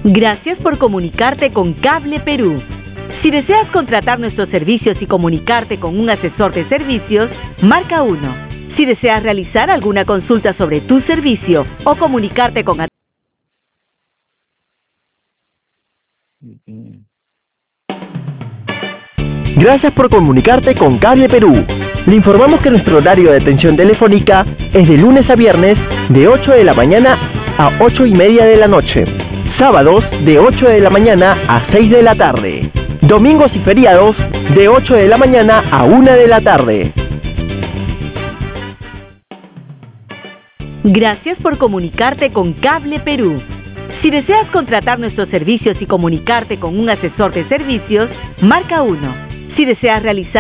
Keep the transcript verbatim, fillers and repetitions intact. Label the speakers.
Speaker 1: Gracias por comunicarte con Cable Perú. Si deseas contratar nuestros servicios y comunicarte con un asesor de servicios, marca uno. Si deseas realizar alguna consulta sobre tu servicio o comunicarte con...
Speaker 2: Gracias por comunicarte con Cable Perú. Le informamos que nuestro horario de atención telefónica es de lunes a viernes de ocho de la mañana a ocho y media de la noche. Sábados de ocho de la mañana a seis de la tarde. Domingos y feriados de ocho de la mañana a una de la tarde.
Speaker 1: Gracias por comunicarte con Cable Perú. Si deseas contratar nuestros servicios y comunicarte con un asesor de servicios, marca uno. Si deseas realizar